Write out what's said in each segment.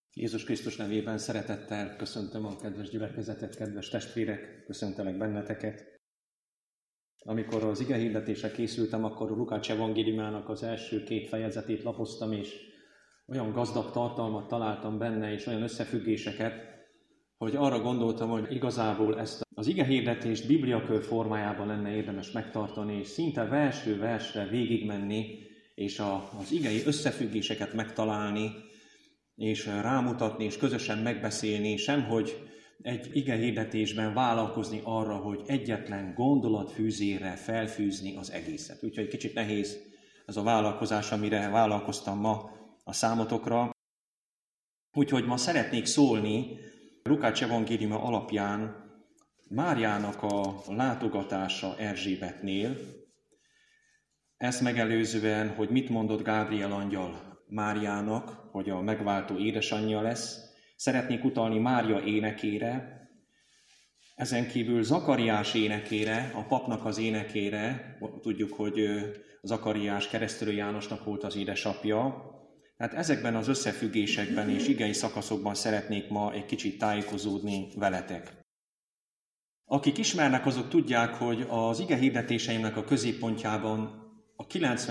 Jézus Krisztus nevében szeretettel köszöntöm a kedves gyülekezetet, kedves testvérek, köszöntelek benneteket. Amikor az igehirdetésre készültem, akkor a Lukács evangéliumának az első 2 fejezetét lapoztam, és olyan gazdag tartalmat találtam benne, és olyan összefüggéseket, hogy arra gondoltam, hogy igazából ezt az igehirdetést bibliakör formájában lenne érdemes megtartani, és szinte versről versre végigmenni, és az igei összefüggéseket megtalálni, és rámutatni, és közösen megbeszélni, semhogy egy igehirdetésben vállalkozni arra, hogy egyetlen gondolatfűzérre felfűzni az egészet. Úgyhogy kicsit nehéz ez a vállalkozás, amire vállalkoztam ma a számotokra. Úgyhogy ma szeretnék szólni Lukács evangéliuma alapján Máriának a látogatása Erzsébetnél. Ezt megelőzően, hogy mit mondott Gábriel angyal Máriának, hogy a megváltó édesanyja lesz. Szeretnék utalni Mária énekére, ezen kívül Zakariás énekére, a papnak az énekére. Tudjuk, hogy Zakariás Keresztelő Jánosnak volt az édesapja. Tehát ezekben az összefüggésekben és igei szakaszokban szeretnék ma egy kicsit tájékozódni veletek. Akik ismernek, azok tudják, hogy az igehirdetéseimnek a középpontjában, a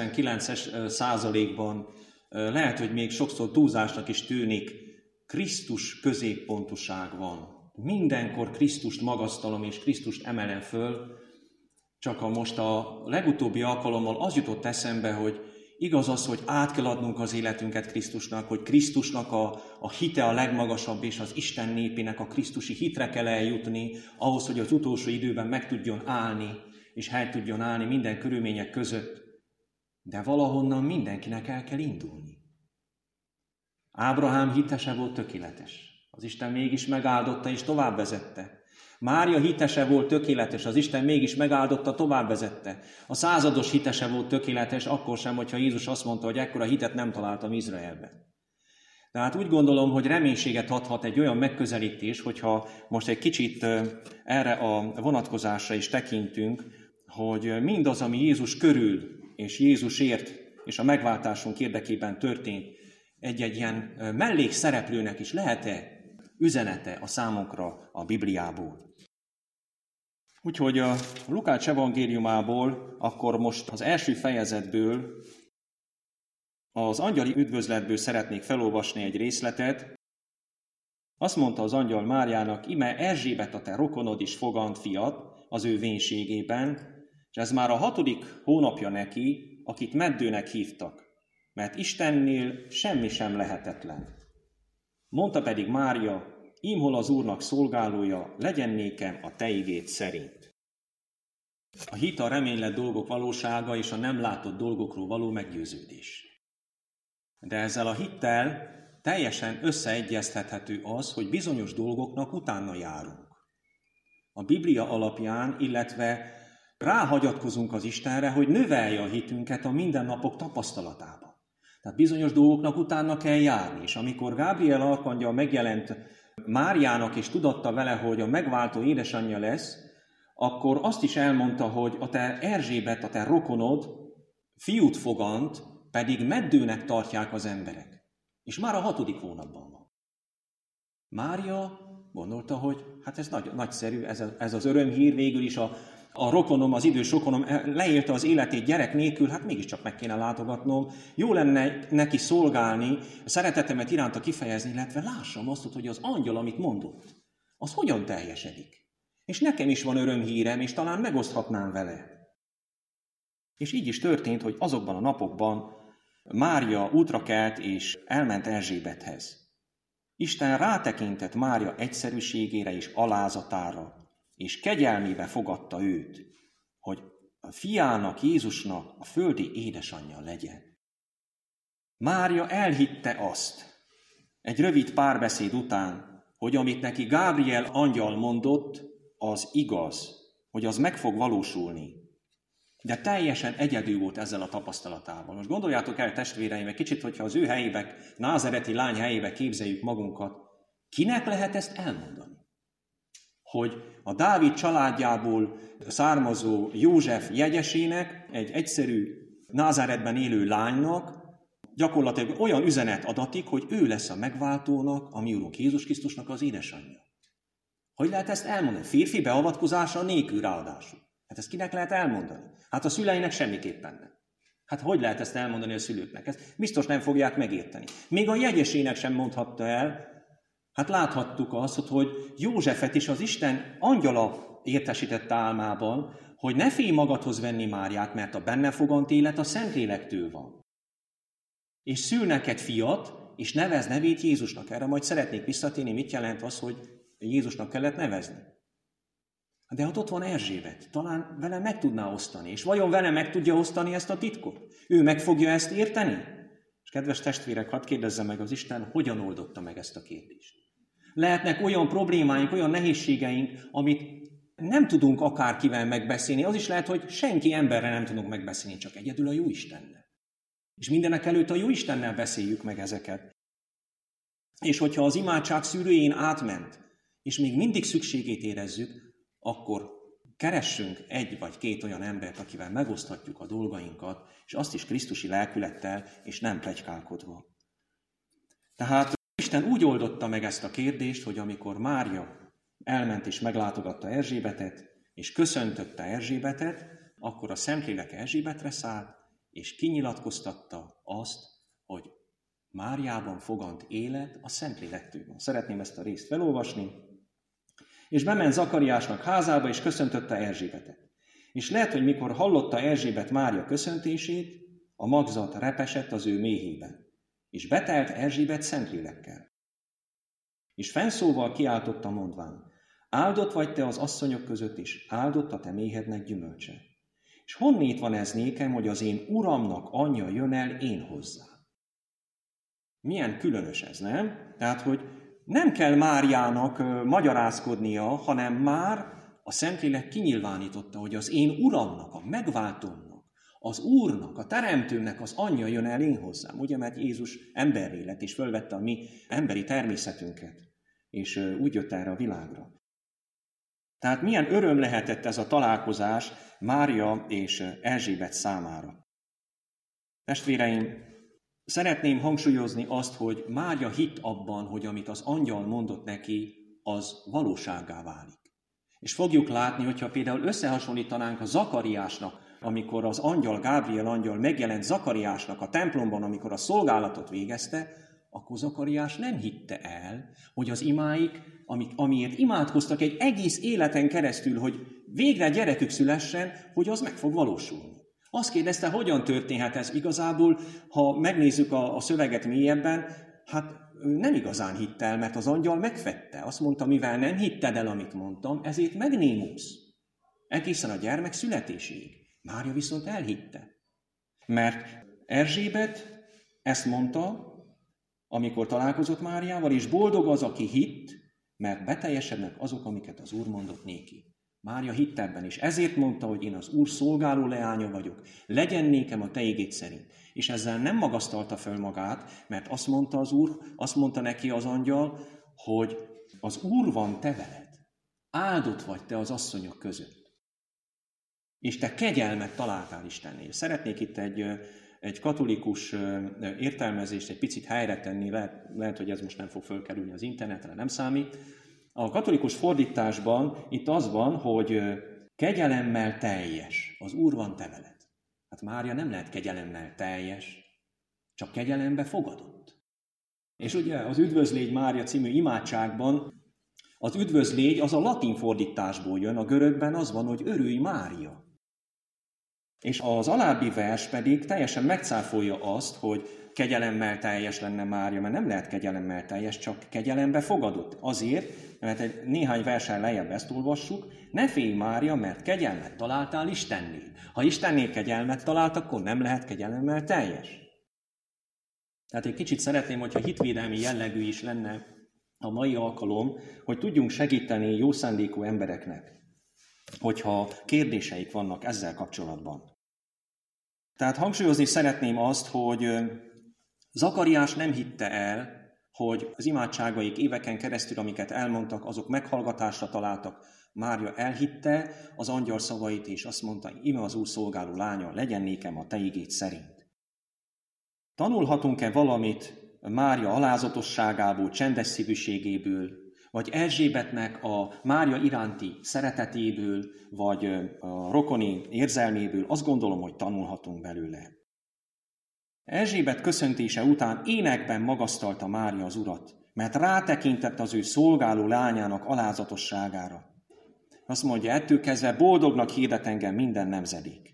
99%-ban lehet, hogy még sokszor túlzásnak is tűnik, Krisztus középpontuság van. Mindenkor Krisztust magasztalom és Krisztust emelem föl, csak most a legutóbbi alkalommal az jutott eszembe, hogy igaz az, hogy át kell adnunk az életünket Krisztusnak, hogy Krisztusnak a hite a legmagasabb, és az Isten népének a krisztusi hitre kell eljutni, ahhoz, hogy az utolsó időben meg tudjon állni, és helyt tudjon állni minden körülmények között. De valahonnan mindenkinek el kell indulni. Ábrahám hitese volt tökéletes. Az Isten mégis megáldotta és tovább vezette. Mária hitese volt tökéletes, az Isten mégis megáldotta, tovább vezette. A százados hitese volt tökéletes, akkor sem, hogyha Jézus azt mondta, hogy ekkora hitet nem találtam Izraelben. Tehát úgy gondolom, hogy reménységet adhat egy olyan megközelítés, hogyha most egy kicsit erre a vonatkozásra is tekintünk, hogy mindaz, ami Jézus körül és Jézusért és a megváltásunk érdekében történt, egy-egy ilyen mellékszereplőnek is lehet-e üzenete a számunkra a Bibliából. Úgyhogy a Lukács evangéliumából akkor most az első fejezetből, az angyali üdvözletből szeretnék felolvasni egy részletet. Azt mondta az angyal Máriának, ime Erzsébet a te rokonod is fogant fiat az ő vénségében, és ez már a 6. hónapja neki, akit meddőnek hívtak, mert Istennél semmi sem lehetetlen. Mondta pedig Mária, ímhol az Úrnak szolgálója, legyen nékem a te igéd szerint. A hit a reménylett dolgok valósága és a nem látott dolgokról való meggyőződés. De ezzel a hittel teljesen összeegyeztethető az, hogy bizonyos dolgoknak utána járunk. A Biblia alapján, illetve ráhagyatkozunk az Istenre, hogy növelje a hitünket a mindennapok tapasztalatában. Tehát bizonyos dolgoknak utána kell járni, és amikor Gábriel arkangyal megjelent Máriának, és tudatta vele, hogy a megváltó édesanyja lesz, akkor azt is elmondta, hogy a te Erzsébet, a te rokonod fiút fogant, pedig meddőnek tartják az emberek. És már a 6. hónapban van. Mária gondolta, hogy hát ez nagyszerű, ez az örömhír, végül is a rokonom, az idős rokonom leélte az életét gyerek nélkül, hát mégiscsak meg kéne látogatnom. Jó lenne neki szolgálni, szeretetemet iránta kifejezni, illetve lássam azt, hogy az angyal, amit mondott, az hogyan teljesedik. És nekem is van örömhírem, és talán megoszthatnám vele. És így is történt, hogy azokban a napokban Mária útra kelt, és elment Erzsébethez. Isten rátekintett Mária egyszerűségére és alázatára, és kegyelmébe fogadta őt, hogy a fiának, Jézusnak a földi édesanyja legyen. Mária elhitte azt, egy rövid párbeszéd után, hogy amit neki Gábriel angyal mondott, az igaz, hogy az meg fog valósulni. De teljesen egyedül volt ezzel a tapasztalatával. Most gondoljátok el, testvéreim, egy kicsit, hogyha az ő helyébe, názereti lány helyébe képzeljük magunkat, kinek lehet ezt elmondani? Hogy a Dávid családjából származó József jegyesének, egy egyszerű Názáretben élő lánynak gyakorlatilag olyan üzenet adatik, hogy ő lesz a megváltónak, a mi Urunk Jézus Krisztusnak az édesanyja. Hogy lehet ezt elmondani? Férfi beavatkozása nélkül ráadásul. Hát ezt kinek lehet elmondani? Hát a szüleinek semmiképpen nem. Hát hogy lehet ezt elmondani a szülőknek? Ezt biztos nem fogják megérteni. Még a jegyesének sem mondhatta el. Hát láthattuk azt, hogy Józsefet is az Isten angyala értesítette álmában, hogy ne félj magadhoz venni Máriát, mert a benne fogant élet a Szentlélektől van. És szül neked fiat, és nevez nevét Jézusnak. Erre majd szeretnék visszatérni, mit jelent az, hogy Jézusnak kellett nevezni. De ott van Erzsébet, talán vele meg tudná osztani. És vajon vele meg tudja osztani ezt a titkot? Ő meg fogja ezt érteni? És kedves testvérek, hadd kérdezze meg az Isten, hogyan oldotta meg ezt a kérdést. Lehetnek olyan problémáink, olyan nehézségeink, amit nem tudunk akárkivel megbeszélni. Az is lehet, hogy senki emberre nem tudunk megbeszélni, csak egyedül a Jóistennel. És mindenek előtt a Jóistennel beszéljük meg ezeket. És hogyha az imádság szűrőjén átment, és még mindig szükségét érezzük, akkor keressünk egy vagy két olyan embert, akivel megoszthatjuk a dolgainkat, és azt is krisztusi lelkülettel, és nem pletykálkodva. Tehát Isten úgy oldotta meg ezt a kérdést, hogy amikor Mária elment és meglátogatta Erzsébetet, és köszöntötte Erzsébetet, akkor a Szentlélek Erzsébetre szállt, és kinyilatkoztatta azt, hogy Máriában fogant élet a Szentlélektől van. Szeretném ezt a részt felolvasni. És bement Zakariásnak házába, és köszöntötte Erzsébetet. És lehet, hogy mikor hallotta Erzsébet Mária köszöntését, a magzat repesett az ő méhében, és betelt Erzsébet Szentlélekkel. És fennszóval kiáltotta mondván, áldott vagy te az asszonyok között is, áldott a te méhednek gyümölcse. És honnét van ez nékem, hogy az én uramnak anyja jön el én hozzá? Milyen különös ez, nem? Tehát, hogy nem kell Máriának magyarázkodnia, hanem már a Szentlélek kinyilvánította, hogy az én uramnak, a megváltómnak, az Úrnak, a Teremtőmnek az anyja jön el én hozzám. Ugye, mert Jézus emberré lett, és fölvette a mi emberi természetünket, és úgy jött erre a világra. Tehát milyen öröm lehetett ez a találkozás Mária és Erzsébet számára. Testvéreim, szeretném hangsúlyozni azt, hogy Mária hitt abban, hogy amit az angyal mondott neki, az valósággá válik. És fogjuk látni, hogyha például összehasonlítanánk a Zakariásnak, amikor az angyal, Gábriel angyal megjelent Zakariásnak a templomban, amikor a szolgálatot végezte, akkor Zakariás nem hitte el, hogy az imáik, amiért imádkoztak egy egész életen keresztül, hogy végre gyerekük szülessen, hogy az meg fog valósulni. Azt kérdezte, hogyan történhet ez igazából, ha megnézzük a szöveget mélyebben, hát nem igazán hitt el, mert az angyal megfedte. Azt mondta, mivel nem hitted el, amit mondtam, ezért megnémulsz. Egészen a gyermek születéséig. Mária viszont elhitte. Mert Erzsébet ezt mondta, amikor találkozott Máriával, és boldog az, aki hitt, mert beteljesednek azok, amiket az Úr mondott néki. Mária hitt ebben, és ezért mondta, hogy én az Úr szolgáló leánya vagyok, legyen nékem a te igéd szerint. És ezzel nem magasztalta föl magát, mert azt mondta az Úr, azt mondta neki az angyal, hogy az Úr van te veled, áldott vagy te az asszonyok között. És te kegyelmet találtál Istennél. Szeretnék itt egy katolikus értelmezést egy picit helyre tenni, lehet, hogy ez most nem fog fölkerülni az internetre, nem számít. A katolikus fordításban itt az van, hogy kegyelemmel teljes, az Úr van te veled. Hát Mária nem lehet kegyelemmel teljes, csak kegyelembe fogadott. És ugye az Üdvözlégy Mária című imádságban az üdvözlégy az a latin fordításból jön, a görögben az van, hogy örülj Mária. És az alábbi vers pedig teljesen megcáfolja azt, hogy kegyelemmel teljes lenne Mária, mert nem lehet kegyelemmel teljes, csak kegyelembe fogadott. Azért, mert egy néhány versen lejjebb ezt olvassuk, ne félj Mária, mert kegyelmet találtál Istennél. Ha Istennél kegyelmet talált, akkor nem lehet kegyelemmel teljes. Tehát egy kicsit szeretném, hogyha hitvédelmi jellegű is lenne a mai alkalom, hogy tudjunk segíteni jó szándékú embereknek, hogyha kérdéseik vannak ezzel kapcsolatban. Tehát hangsúlyozni szeretném azt, hogy Zakariás nem hitte el, hogy az imádságaik éveken keresztül, amiket elmondtak, azok meghallgatásra találtak. Mária elhitte az angyal szavait, és azt mondta, ime az Úr szolgáló lánya, legyen nékem a te igéd szerint. Tanulhatunk-e valamit Mária alázatosságából, csendes szívűségéből, vagy Erzsébetnek a Mária iránti szeretetéből, vagy a rokoni érzelméből? Azt gondolom, hogy tanulhatunk belőle. Erzsébet köszöntése után énekben magasztalta Mária az Urat, mert rátekintett az ő szolgáló lányának alázatosságára. Azt mondja, ettől kezdve boldognak hirdet engem minden nemzedék.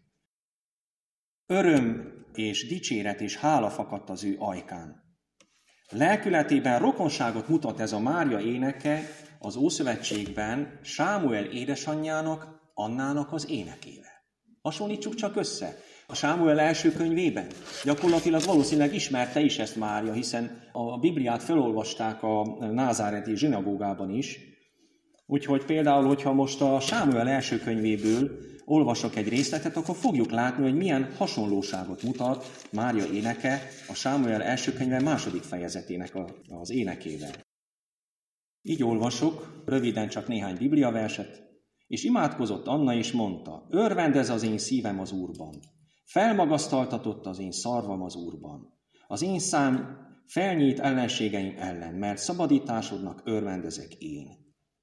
Öröm és dicséret és hála fakadt az ő ajkán. Lelkületében rokonságot mutat ez a Mária éneke az Ószövetségben Sámuel édesanyjának, Annának az énekével. Hasonlítsuk csak össze. A Sámuel első könyvében gyakorlatilag valószínűleg ismerte is ezt Mária, hiszen a Bibliát felolvasták a názáreti zsinagógában is. Úgyhogy például, hogyha most a Sámuel első könyvéből olvasok egy részletet, akkor fogjuk látni, hogy milyen hasonlóságot mutat Mária éneke a Sámuel első könyve második fejezetének az énekével. Így olvasok, röviden csak néhány bibliaverset, és imádkozott Anna, és mondta, örvendez az én szívem az Úrban, felmagasztaltatott az én szarvam az Úrban, az én szám felnyít ellenségeim ellen, mert szabadításodnak örvendezek én.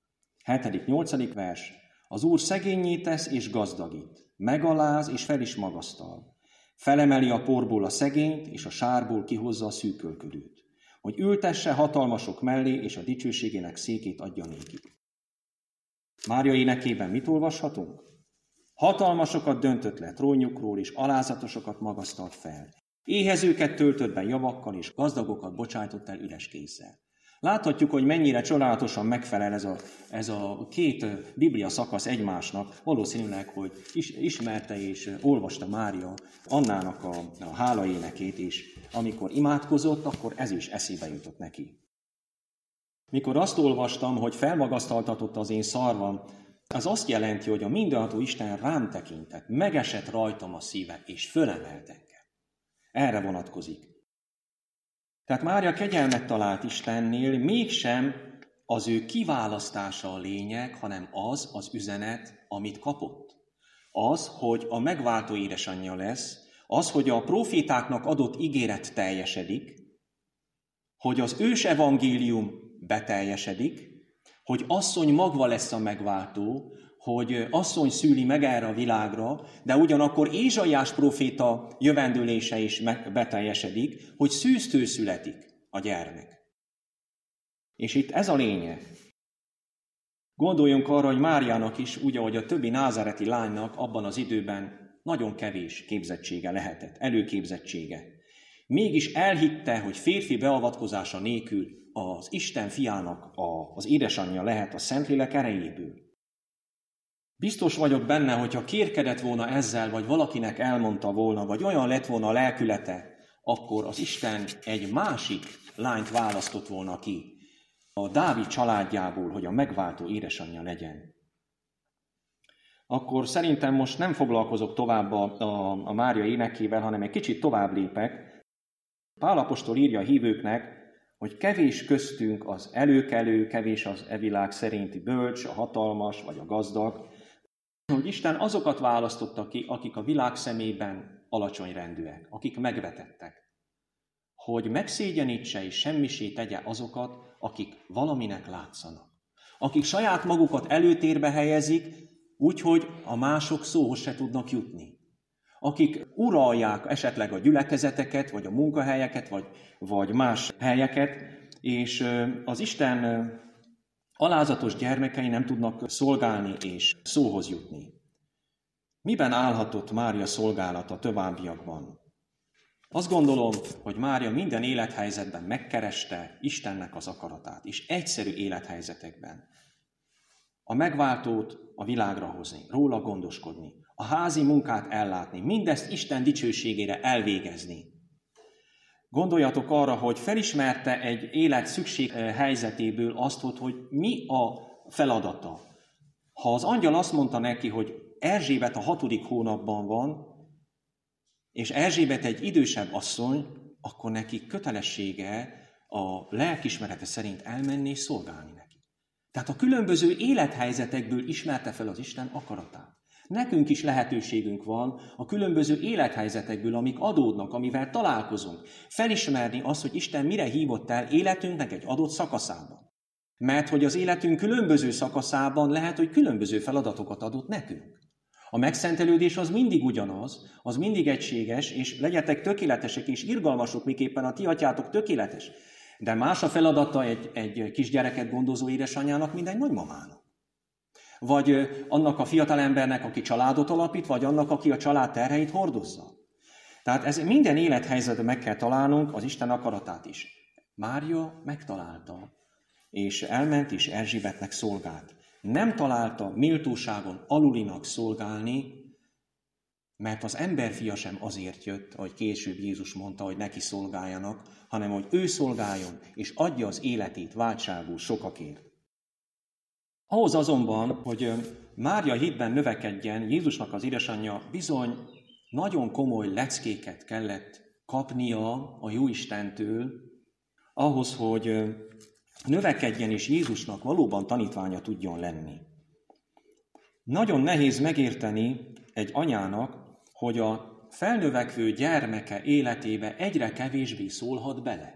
7.-8. vers. Az Úr szegénnyé tesz és gazdagít, megaláz és fel is magasztal. Felemeli a porból a szegényt, és a sárból kihozza a szűkölködőt, hogy ültesse hatalmasok mellé, és a dicsőségének székét adja nékik. Mária énekében mit olvashatunk? Hatalmasokat döntött le trónjukról, és alázatosokat magasztalt fel. Éhezőket töltött be javakkal, és gazdagokat bocsájtott el üres kézzel. Láthatjuk, hogy mennyire csodálatosan megfelel ez a két Biblia szakasz egymásnak, valószínűleg, hogy ismerte és olvasta Mária Annának a hálaénekét, és amikor imádkozott, akkor ez is eszébe jutott neki. Mikor azt olvastam, hogy felmagasztaltatott az én szarvam, az azt jelenti, hogy a mindenható Isten rám tekintett, megesett rajtam a szíve, és fölemelt engem. Erre vonatkozik. Tehát Mária kegyelmet talált Istennél, mégsem az ő kiválasztása a lényeg, hanem az üzenet, amit kapott. Az, hogy a megváltó édesanyja lesz, az, hogy a profétáknak adott ígéret teljesedik, hogy az ős evangélium beteljesedik, hogy asszony magva lesz a megváltó, hogy asszony szüli meg erre a világra, de ugyanakkor Ézsaiás próféta jövendőlése is beteljesedik, hogy szűztől születik a gyermek. És itt ez a lényeg. Gondoljunk arra, hogy Máriának is, úgy ahogy a többi názáreti lánynak abban az időben nagyon kevés képzettsége lehetett, előképzettsége. Mégis elhitte, hogy férfi beavatkozása nélkül az Isten fiának az édesanyja lehet a Szentlélek erejéből. Biztos vagyok benne, hogyha kérkedett volna ezzel, vagy valakinek elmondta volna, vagy olyan lett volna a lelkülete, akkor az Isten egy másik lányt választott volna ki a Dávid családjából, hogy a megváltó édesanyja legyen. Akkor szerintem most nem foglalkozok tovább a Mária énekével, hanem egy kicsit tovább lépek. Pál apostol írja a hívőknek, hogy kevés köztünk az előkelő, kevés az világ szerinti bölcs, a hatalmas vagy a gazdag, hogy Isten azokat választotta ki, akik a világ szemében alacsony rendűek, akik megvetettek, hogy megszégyenítse és semmisé tegye azokat, akik valaminek látszanak, akik saját magukat előtérbe helyezik, úgyhogy a mások szóhoz se tudnak jutni, akik uralják esetleg a gyülekezeteket, vagy a munkahelyeket, vagy más helyeket, és az Isten alázatos gyermekei nem tudnak szolgálni és szóhoz jutni. Miben állhatott Mária szolgálata továbbiakban? Azt gondolom, hogy Mária minden élethelyzetben megkereste Istennek az akaratát, és egyszerű élethelyzetekben. A megváltót a világra hozni, róla gondoskodni, a házi munkát ellátni, mindezt Isten dicsőségére elvégezni. Gondoljatok arra, hogy felismerte egy élet szükséghelyzetéből azt, hogy mi a feladata. Ha az angyal azt mondta neki, hogy Erzsébet a 6. hónapban van, és Erzsébet egy idősebb asszony, akkor neki kötelessége a lelkismerete szerint elmenni és szolgálni neki. Tehát a különböző élethelyzetekből ismerte fel az Isten akaratát. Nekünk is lehetőségünk van a különböző élethelyzetekből, amik adódnak, amivel találkozunk, felismerni azt, hogy Isten mire hívott el életünknek egy adott szakaszában. Mert hogy az életünk különböző szakaszában lehet, hogy különböző feladatokat adott nekünk. A megszentelődés az mindig ugyanaz, az mindig egységes, és legyetek tökéletesek és irgalmasok, miképpen a ti atyátok tökéletes. De más a feladata egy kisgyereket gondozó édesanyjának, mint egy nagymamának. Vagy annak a fiatalembernek, aki családot alapít, vagy annak, aki a család terheit hordozza. Tehát ez minden élethelyzetben meg kell találnunk az Isten akaratát is. Mária megtalálta, és elment és Erzsébetnek szolgált. Nem találta méltóságon alulinak szolgálni, mert az emberfia sem azért jött, ahogy később Jézus mondta, hogy neki szolgáljanak, hanem hogy ő szolgáljon, és adja az életét váltságul sokakért. Ahhoz azonban, hogy Mária hitben növekedjen, Jézusnak az édesanyja bizony nagyon komoly leckéket kellett kapnia a Jóistentől, ahhoz, hogy növekedjen és Jézusnak valóban tanítványa tudjon lenni. Nagyon nehéz megérteni egy anyának, hogy a felnövekvő gyermeke életébe egyre kevésbé szólhat bele.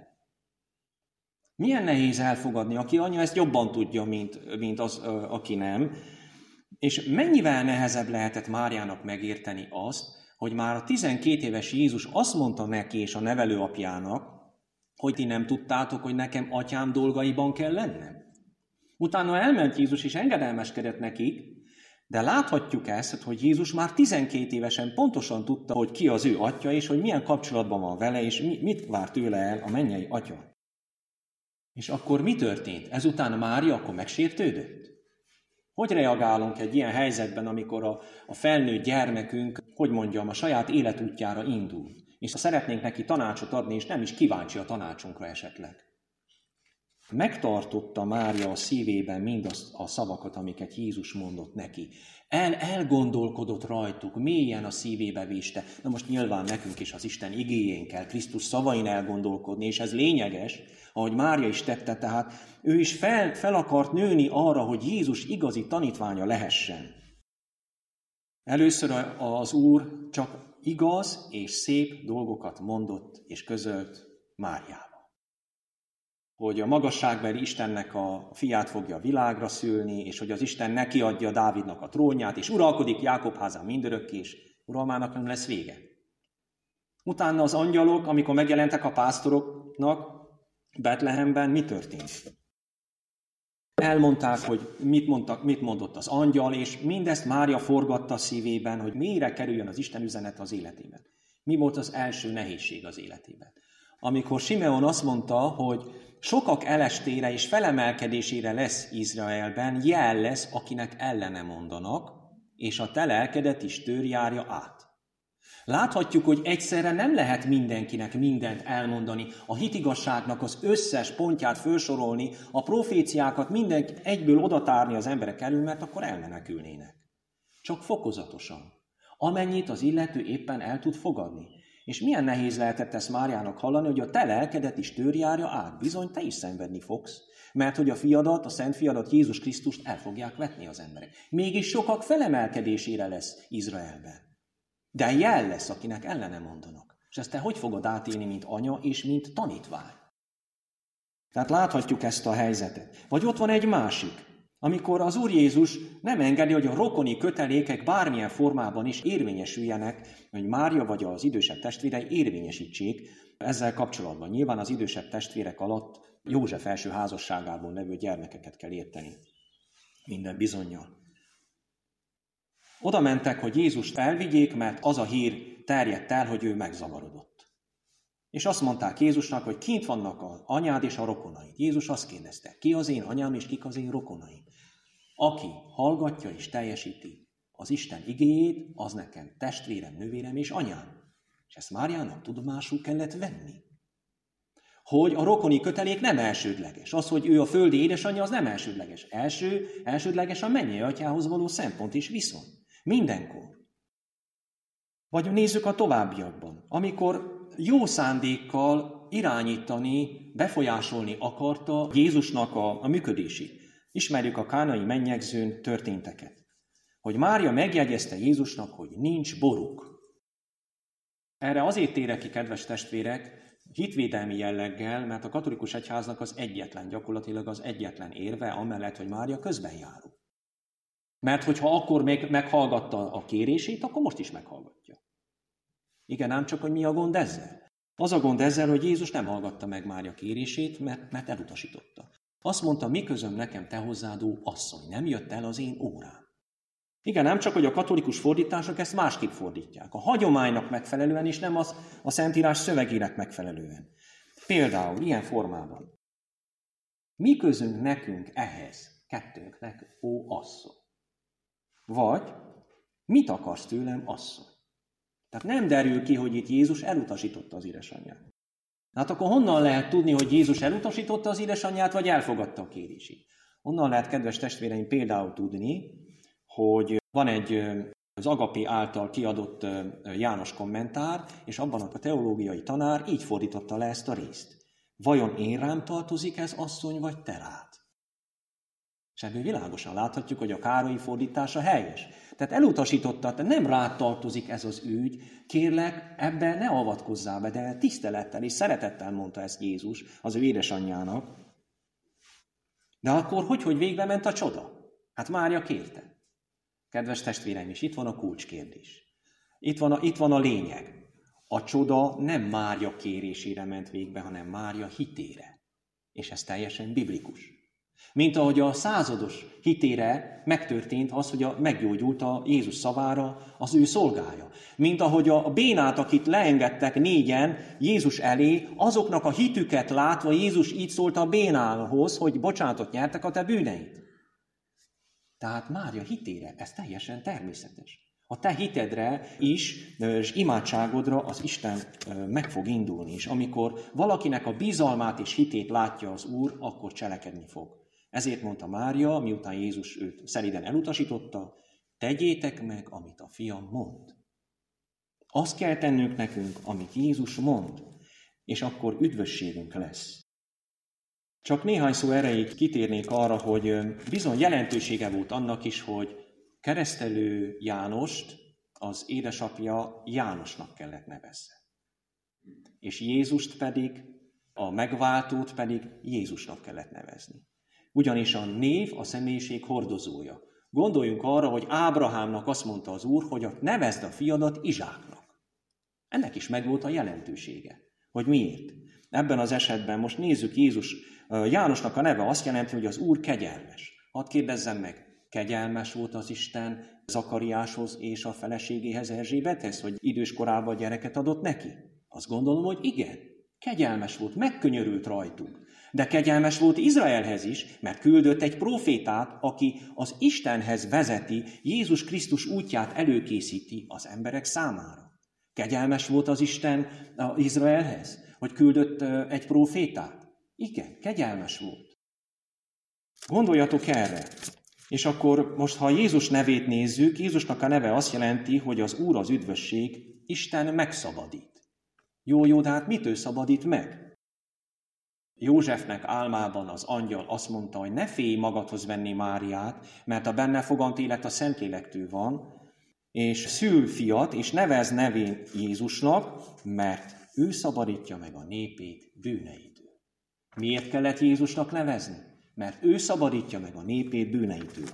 Milyen nehéz elfogadni, aki anya ezt jobban tudja, mint az, aki nem. És mennyivel nehezebb lehetett Máriának megérteni azt, hogy már a 12 éves Jézus azt mondta neki és a nevelőapjának, hogy ti nem tudtátok, hogy nekem atyám dolgaiban kell lennem. Utána elment Jézus és engedelmeskedett nekik, de láthatjuk ezt, hogy Jézus már 12 évesen pontosan tudta, hogy ki az ő atya, és hogy milyen kapcsolatban van vele, és mit vár tőle el a mennyei atya. És akkor mi történt? Ezután Mária akkor megsértődött? Hogy reagálunk egy ilyen helyzetben, amikor a felnőtt gyermekünk, a saját életútjára indul, és szeretnénk neki tanácsot adni, és nem is kíváncsi a tanácsunkra esetleg? Megtartotta Mária a szívében mindazt a szavakat, amiket Jézus mondott neki. Elgondolkodott rajtuk, mélyen a szívébe véste. Na most nyilván nekünk is az Isten igéjén kell Krisztus szavain elgondolkodni, és ez lényeges, ahogy Mária is tette, tehát ő is fel akart nőni arra, hogy Jézus igazi tanítványa lehessen. Először az Úr csak igaz és szép dolgokat mondott és közölt Máriával. Hogy a magasságbeli Istennek a fiát fogja a világra szülni, és hogy az Isten neki adja Dávidnak a trónját, és uralkodik Jákob házán mindörökké, és uralmának nem lesz vége. Utána az angyalok, amikor megjelentek a pásztoroknak Betlehemben, mi történt? Elmondták, hogy mit mondott az angyal, és mindezt Mária forgatta a szívében, hogy mélyre kerüljön az Isten üzenet az életében. Mi volt az első nehézség az életében? Amikor Simeon azt mondta, hogy sokak elestére és felemelkedésére lesz Izraelben, jel lesz, akinek ellene mondanak, és a te lelkedet is törjárja át. Láthatjuk, hogy egyszerre nem lehet mindenkinek mindent elmondani, a hitigazságnak az összes pontját felsorolni, a proféciákat mindenki egyből odatárni az emberek elől, mert akkor elmenekülnének. Csak fokozatosan, amennyit az illető éppen el tud fogadni. És milyen nehéz lehetett ezt Máriának hallani, hogy a te lelkedet is törjárja át. Bizony, te is szenvedni fogsz, mert hogy a fiadat, a szent fiadat, Jézus Krisztust el fogják vetni az emberek. Mégis sokak felemelkedésére lesz Izraelben. De jel lesz, akinek ellene mondanak. És ezt te hogy fogod átélni, mint anya és mint tanítvány? Tehát láthatjuk ezt a helyzetet. Vagy ott van egy másik, amikor az Úr Jézus nem engedi, hogy a rokoni kötelékek bármilyen formában is érvényesüljenek, hogy Mária vagy az idősebb testvérei érvényesítsék ezzel kapcsolatban. Nyilván az idősebb testvérek alatt József első házasságából levő gyermekeket kell érteni. Minden bizonnyal. Oda mentek, hogy Jézust elvigyék, mert az a hír terjedt el, hogy ő megzavarodott. És azt mondták Jézusnak, hogy kint vannak az anyád és a rokonaid. Jézus azt kérdezte, ki az én anyám és kik az én rokonaim? Aki hallgatja és teljesíti az Isten igéjét, az nekem testvérem, nővérem és anyám. És ezt Máriának tudomásul kellett venni. Hogy a rokoni kötelék nem elsődleges. Az, hogy ő a földi édesanyja, az nem elsődleges. Elsődleges a mennyei atyához való szempont és viszony. Mindenkor. Vagy nézzük a továbbiakban. Amikor jó szándékkal irányítani, befolyásolni akarta Jézusnak a működését. Ismerjük a kánai mennyegzőn történteket. hogy Mária megjegyezte Jézusnak, hogy nincs boruk. Erre azért térek ki, kedves testvérek, hitvédelmi jelleggel, mert a katolikus egyháznak az egyetlen, gyakorlatilag az egyetlen érve amellett, hogy Mária közben járó. Mert hogyha akkor még meghallgatta a kérését, akkor most is meghallgatja. Igen, ám csak, hogy mi a gond ezzel? Az a gond ezzel, hogy Jézus nem hallgatta meg Mária kérését, mert elutasította. Azt mondta, mi közöm nekem te hozzádó asszony, nem jött el az én órám. Igen, nem csak, hogy a katolikus fordítások ezt másképp fordítják. A hagyománynak megfelelően, és nem a Szentírás szövegének megfelelően. Például ilyen formában. Mi közünk nekünk ehhez, kettőnknek, ó asszony? Vagy mit akarsz tőlem, asszony? Tehát nem derül ki, hogy itt Jézus elutasította az édesanyját. Hát akkor honnan lehet tudni, hogy Jézus elutasította az édesanyját, vagy elfogadta a kérését? Honnan lehet, kedves testvéreim, például tudni, hogy van az Agapé által kiadott János kommentár, és abban a teológiai tanár így fordította le ezt a részt. Vajon én rám tartozik ez, asszony, vagy te rád? És ebből világosan láthatjuk, hogy a Károlyi fordítása helyes. Tehát elutasította, tehát nem rád tartozik ez az ügy, kérlek, ebbe ne avatkozzál be, de tisztelettel és szeretettel mondta ezt Jézus az ő édesanyjának. De akkor hogy végbe ment a csoda? Hát Mária kérte. Kedves testvéreim, és itt van a kulcskérdés. Itt van a lényeg. A csoda nem Mária kérésére ment végbe, hanem Mária hitére. És ez teljesen biblikus. Mint ahogy a százados hitére megtörtént az, hogy meggyógyult a Jézus szavára az ő szolgája. Mint ahogy a bénát, akit leengedtek 4-en Jézus elé, azoknak a hitüket látva Jézus így szólt a bénához, hogy bocsánatot nyertek a te bűneid. Tehát Mária hitére, ez teljesen természetes. A te hitedre is, és imádságodra az Isten meg fog indulni, és amikor valakinek a bizalmát és hitét látja az Úr, akkor cselekedni fog. Ezért mondta Mária, miután Jézus őt szelíden elutasította, tegyétek meg, amit a fiam mond. Azt kell tennünk nekünk, amit Jézus mond, és akkor üdvösségünk lesz. Csak néhány szó erejéig kitérnék arra, hogy bizony jelentősége volt annak is, hogy keresztelő Jánost az édesapja Jánosnak kellett nevezze. És Jézust pedig, a megváltót pedig Jézusnak kellett nevezni. Ugyanis a név a személyiség hordozója. Gondoljunk arra, hogy Ábrahámnak azt mondta az Úr, hogy nevezd a fiadat Izsáknak. Ennek is megvolt a jelentősége. Hogy miért? Ebben az esetben most nézzük Jánosnak a neve azt jelenti, hogy az Úr kegyelmes. Hadd kérdezzem meg, kegyelmes volt az Isten Zakariáshoz és a feleségéhez Erzsébethez, hogy idős korában gyereket adott neki? Azt gondolom, hogy igen. Kegyelmes volt, megkönyörült rajtuk. De kegyelmes volt Izraelhez is, mert küldött egy prófétát, aki az Istenhez vezeti, Jézus Krisztus útját előkészíti az emberek számára. Kegyelmes volt az Isten Izraelhez, hogy küldött egy prófétát? Igen, kegyelmes volt. Gondoljatok erre. És akkor most, ha Jézus nevét nézzük, Jézusnak a neve azt jelenti, hogy az Úr az üdvösség, Isten megszabadít. Jó, de hát mitől szabadít meg? Józsefnek álmában az angyal azt mondta, hogy ne félj magadhoz venni Máriát, mert a benne fogant élet a Szentlélektől van, és szül fiat, és nevez nevén Jézusnak, mert ő szabadítja meg a népét bűneitől. Miért kellett Jézusnak nevezni? Mert ő szabadítja meg a népét bűneitől.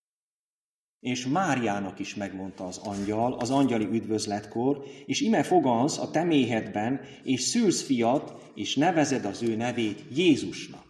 És Máriának is megmondta az angyal, az angyali üdvözletkor, és ime fogansz a te méhedben, és szülsz fiat, és nevezed az ő nevét Jézusnak.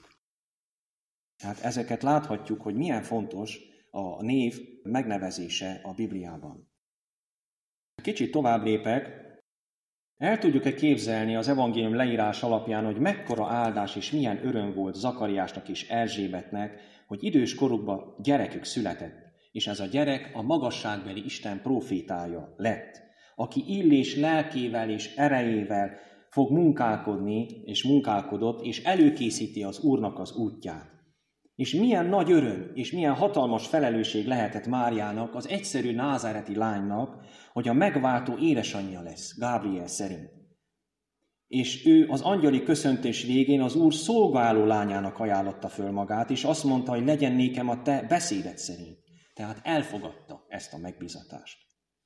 Tehát ezeket láthatjuk, hogy milyen fontos a név megnevezése a Bibliában. Kicsit tovább lépek. El tudjuk-e képzelni az evangélium leírás alapján, hogy mekkora áldás és milyen öröm volt Zakariásnak és Erzsébetnek, hogy idős korukban gyerekük született, és ez a gyerek a magasságbeli Isten prófétája lett, aki illés lelkével és erejével fog munkálkodni, és munkálkodott, és előkészíti az Úrnak az útját. És milyen nagy öröm, és milyen hatalmas felelősség lehetett Máriának, az egyszerű názáreti lánynak, hogy a megváltó édesanyja lesz, Gábriel szerint. És ő az angyali köszöntés végén az Úr szolgáló lányának ajánlotta föl magát, és azt mondta, hogy legyen nékem a te beszéded szerint. Tehát elfogadta ezt a megbízatást.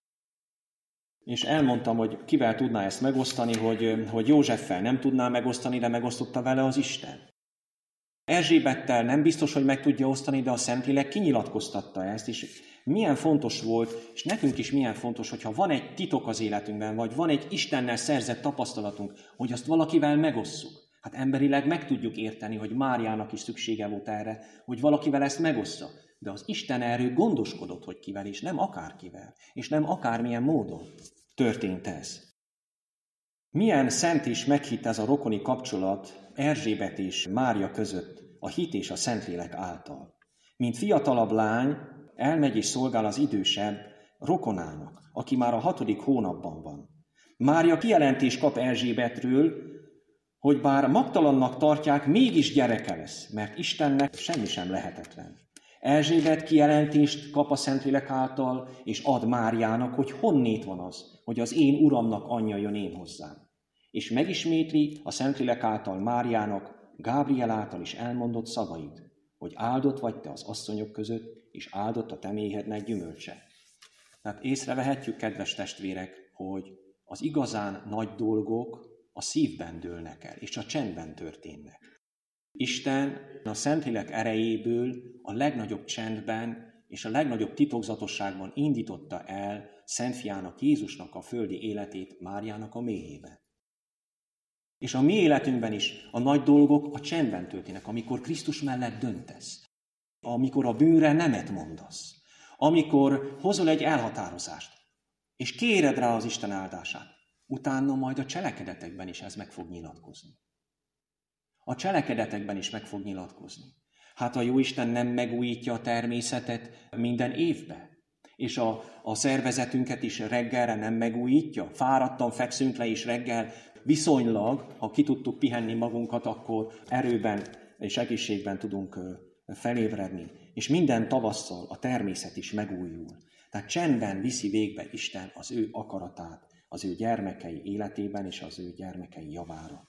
És elmondtam, hogy kivel tudná ezt megosztani, hogy Józseffel nem tudná megosztani, de megosztotta vele az Isten. Erzsébettel nem biztos, hogy meg tudja osztani, de a Szentlélek kinyilatkoztatta ezt, és milyen fontos volt, és nekünk is milyen fontos, hogyha van egy titok az életünkben, vagy van egy Istennel szerzett tapasztalatunk, hogy azt valakivel megosszuk. Hát emberileg meg tudjuk érteni, hogy Máriának is szüksége volt erre, hogy valakivel ezt megossza. De az Isten erről gondoskodott, hogy kivel, és nem akárkivel, és nem akármilyen módon történt ez. Milyen szent és meghitt ez a rokoni kapcsolat Erzsébet és Mária között a hit és a Szentlélek által. Mint fiatalabb lány elmegy és szolgál az idősebb rokonának, aki már a 6. hónapban van. Mária kijelentést kap Erzsébetről, hogy bár magtalannak tartják, mégis gyereke lesz, mert Istennek semmi sem lehetetlen. Erzsébet kijelentést kap a Szentlélek által, és ad Máriának, hogy honnét van az, hogy az én Uramnak anyja jön én hozzám. És megismétli a Szentlélek által Máriának, Gábriel által is elmondott szavait, hogy áldott vagy te az asszonyok között, és áldott a te méhednek gyümölcse. Tehát észrevehetjük, kedves testvérek, hogy az igazán nagy dolgok a szívben dőlnek el, és a csendben történnek. Isten a Szentlélek erejéből a legnagyobb csendben és a legnagyobb titokzatosságban indította el Szent Fiának, Jézusnak a földi életét Máriának a méhében. És a mi életünkben is a nagy dolgok a csendben történnek, amikor Krisztus mellett döntesz, amikor a bűnre nemet mondasz, amikor hozol egy elhatározást, és kéred rá az Isten áldását, utána majd a cselekedetekben is ez meg fog nyilatkozni. A cselekedetekben is meg fog nyilatkozni. Hát a Jóisten nem megújítja a természetet minden évben, és a szervezetünket is reggelre nem megújítja. Fáradtan fekszünk le, és reggel viszonylag, ha ki tudtuk pihenni magunkat, akkor erőben és egészségben tudunk felébredni. És minden tavasszal a természet is megújul. Tehát csendben viszi végbe Isten az ő akaratát az ő gyermekei életében és az ő gyermekei javára.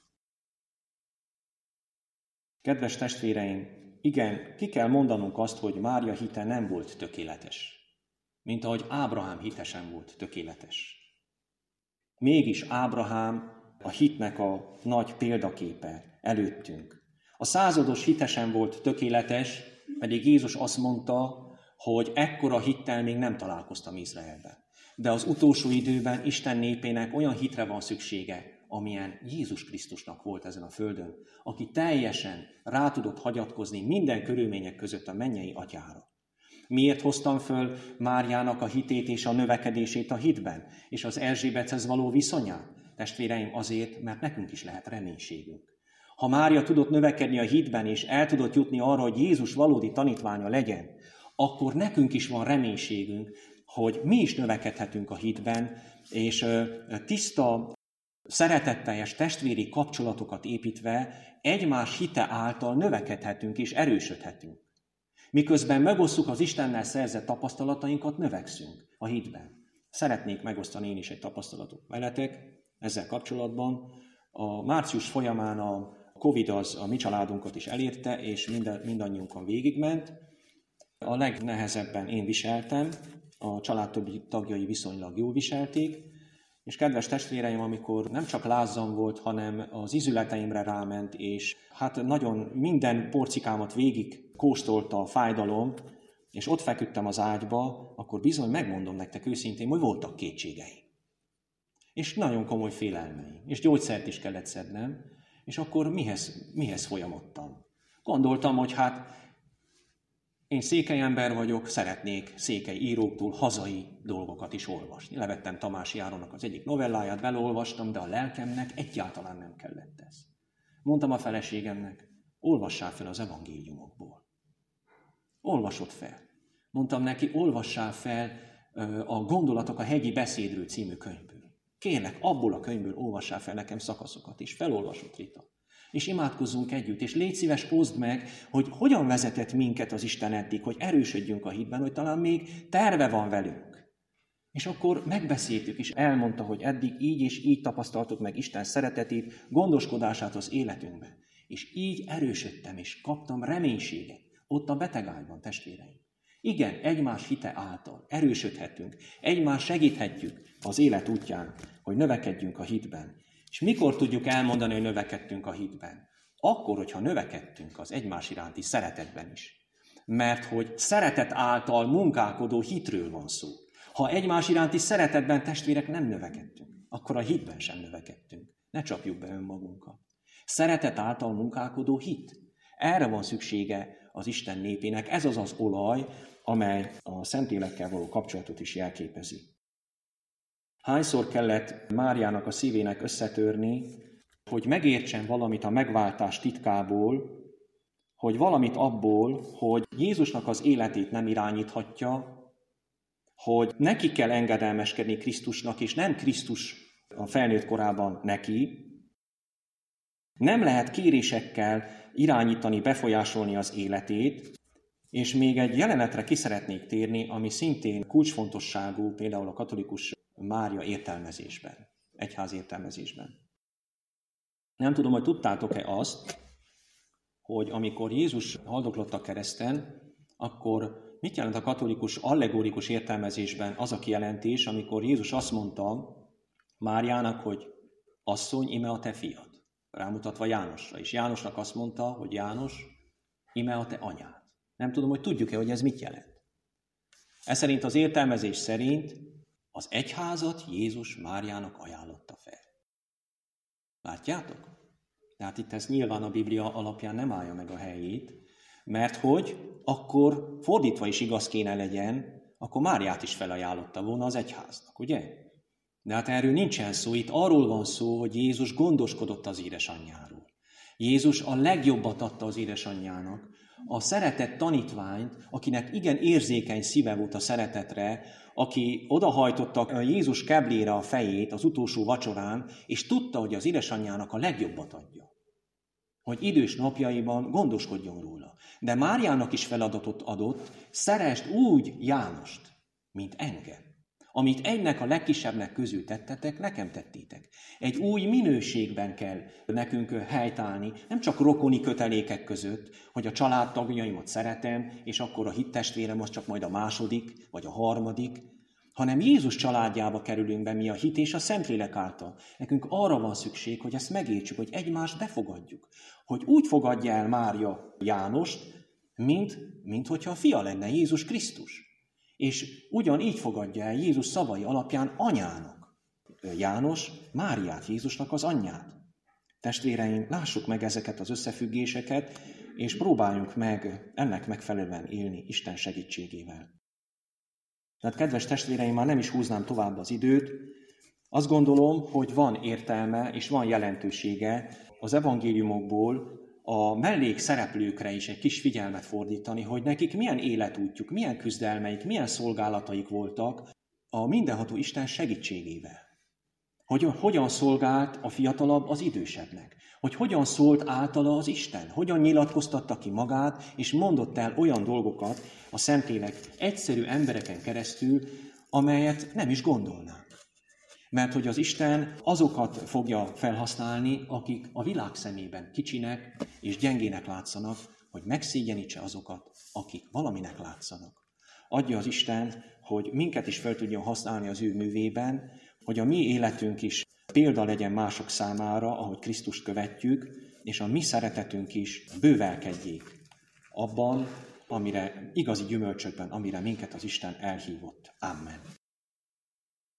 Kedves testvéreim, igen, ki kell mondanunk azt, hogy Mária hite nem volt tökéletes, mint ahogy Ábrahám hite sem volt tökéletes. Mégis Ábrahám a hitnek a nagy példaképe előttünk. A százados hite sem volt tökéletes, pedig Jézus azt mondta, hogy ekkora hittel még nem találkoztam Izraelben. De az utolsó időben Isten népének olyan hitre van szüksége, amilyen Jézus Krisztusnak volt ezen a földön, aki teljesen rá tudott hagyatkozni minden körülmények között a mennyei atyára. Miért hoztam föl Máriának a hitét és a növekedését a hitben, és az Erzsébethez való viszonyát? Testvéreim, azért, mert nekünk is lehet reménységünk. Ha Mária tudott növekedni a hitben, és el tudott jutni arra, hogy Jézus valódi tanítványa legyen, akkor nekünk is van reménységünk, hogy mi is növekedhetünk a hitben, és tiszta, szeretetteljes testvéri kapcsolatokat építve egymás hite által növekedhetünk és erősödhetünk. Miközben megosszuk az Istennel szerzett tapasztalatainkat, növekszünk a hitben. Szeretnék megosztani én is egy tapasztalatot veletek ezzel kapcsolatban. A március folyamán a Covid az a mi családunkat is elérte, és mindannyiunkon végigment. A legnehezebben én viseltem, a család többi tagjai viszonylag jól viselték, és kedves testvéreim, amikor nem csak lázzam volt, hanem az izületeimre ráment, és hát nagyon minden porcikámat végig kóstolta a fájdalom, és ott feküdtem az ágyba, akkor bizony megmondom nektek őszintén, hogy voltak kétségeim. És nagyon komoly félelmeim, és gyógyszert is kellett szednem, és akkor mihez folyamodtam? Gondoltam, hogy hát én székely ember vagyok, szeretnék székely íróktól hazai dolgokat is olvasni. Levettem Tamási Áronnak az egyik novelláját, belolvastam, de a lelkemnek egyáltalán nem kellett ez. Mondtam a feleségemnek, olvassál fel az evangéliumokból. Olvasod fel. Mondtam neki, olvassál fel a Gondolatok a hegyi beszédről című könyvből. Kérlek, abból a könyvből olvassál fel nekem szakaszokat, és felolvasott Rita. És imádkozzunk együtt, és légy szíves, oszd meg, hogy hogyan vezetett minket az Isten eddig, hogy erősödjünk a hitben, hogy talán még terve van velünk. És akkor megbeszéltük, és elmondta, hogy eddig így és így tapasztaltuk meg Isten szeretetét, gondoskodását az életünkben. És így erősödtem, és kaptam reménységet ott a betegágyban, testvéreim. Igen, egymás hite által erősödhetünk, egymás segíthetjük az élet útján, hogy növekedjünk a hitben. És mikor tudjuk elmondani, hogy növekedtünk a hitben? Akkor, hogyha növekedtünk az egymás iránti szeretetben is. Mert hogy szeretet által munkálkodó hitről van szó. Ha egymás iránti szeretetben, testvérek, nem növekedtünk, akkor a hitben sem növekedtünk. Ne csapjuk be önmagunkat. Szeretet által munkálkodó hit. Erre van szüksége az Isten népének. Ez az az olaj, amely a Szentlélekkel való kapcsolatot is jelképezi. Hányszor kellett Máriának a szívének összetörni, hogy megértsen valamit a megváltás titkából, hogy valamit abból, hogy Jézusnak az életét nem irányíthatja, hogy neki kell engedelmeskedni Krisztusnak, és nem Krisztus a felnőtt korában neki. Nem lehet kérésekkel irányítani, befolyásolni az életét, és még egy jelenetre ki szeretnék térni, ami szintén kulcsfontosságú, például a katolikus Mária értelmezésben, egyház értelmezésben. Nem tudom, hogy tudtátok-e azt, hogy amikor Jézus haldoklott a kereszten, akkor mit jelent a katolikus allegorikus értelmezésben az a kijelentés, amikor Jézus azt mondta Máriának, hogy asszony, ime a te fiad, rámutatva Jánosra. És Jánosnak azt mondta, hogy János, ime a te anyád. Nem tudom, hogy tudjuk-e, hogy ez mit jelent. Ez szerint az értelmezés szerint az egyházat Jézus Máriának ajánlotta fel. Látjátok? Tehát itt ez nyilván a Biblia alapján nem állja meg a helyét, mert hogy akkor fordítva is igaz kéne legyen, akkor Máriát is felajánlotta volna az egyháznak, ugye? De hát erről nincsen szó, itt arról van szó, hogy Jézus gondoskodott az édesanyjáról. Jézus a legjobbat adta az édesanyjának, a szeretett tanítványt, akinek igen érzékeny szíve volt a szeretetre, aki odahajtotta Jézus keblére a fejét az utolsó vacsorán, és tudta, hogy az édesanyjának a legjobbat adja. Hogy idős napjaiban gondoskodjon róla. De Máriának is feladatot adott, szeresd úgy Jánost, mint engem. Amit egynek a legkisebbnek közül tettetek, nekem tettétek. Egy új minőségben kell nekünk helytállni, nem csak rokoni kötelékek között, hogy a családtagjaimat szeretem, és akkor a hittestvérem az csak majd a második, vagy a harmadik, hanem Jézus családjába kerülünk be mi a hit és a Szentlélek által. Nekünk arra van szükség, hogy ezt megértsük, hogy egymást befogadjuk. Hogy úgy fogadja el Mária Jánost, mint hogyha a fia lenne Jézus Krisztus. És ugyanígy fogadja el Jézus szavai alapján anyának. János Máriát, Jézusnak az anyját. Testvéreim, lássuk meg ezeket az összefüggéseket, és próbáljunk meg ennek megfelelően élni Isten segítségével. Tehát, kedves testvéreim, már nem is húznám tovább az időt. Azt gondolom, hogy van értelme és van jelentősége az evangéliumokból a mellékszereplőkre is egy kis figyelmet fordítani, hogy nekik milyen életútjuk, milyen küzdelmeik, milyen szolgálataik voltak a mindenható Isten segítségével. Hogy hogyan szolgált a fiatalabb az idősebbnek. Hogy hogyan szólt általa az Isten. Hogyan nyilatkoztatta ki magát, és mondott el olyan dolgokat a Szentlélek egyszerű embereken keresztül, amelyet nem is gondolnánk. Mert hogy az Isten azokat fogja felhasználni, akik a világ szemében kicsinek és gyengének látszanak, hogy megszégyenítse azokat, akik valaminek látszanak. Adja az Isten, hogy minket is fel tudjon használni az ő művében, hogy a mi életünk is példa legyen mások számára, ahogy Krisztust követjük, és a mi szeretetünk is bővelkedjék abban, amire igazi gyümölcsökben, amire minket az Isten elhívott. Amen.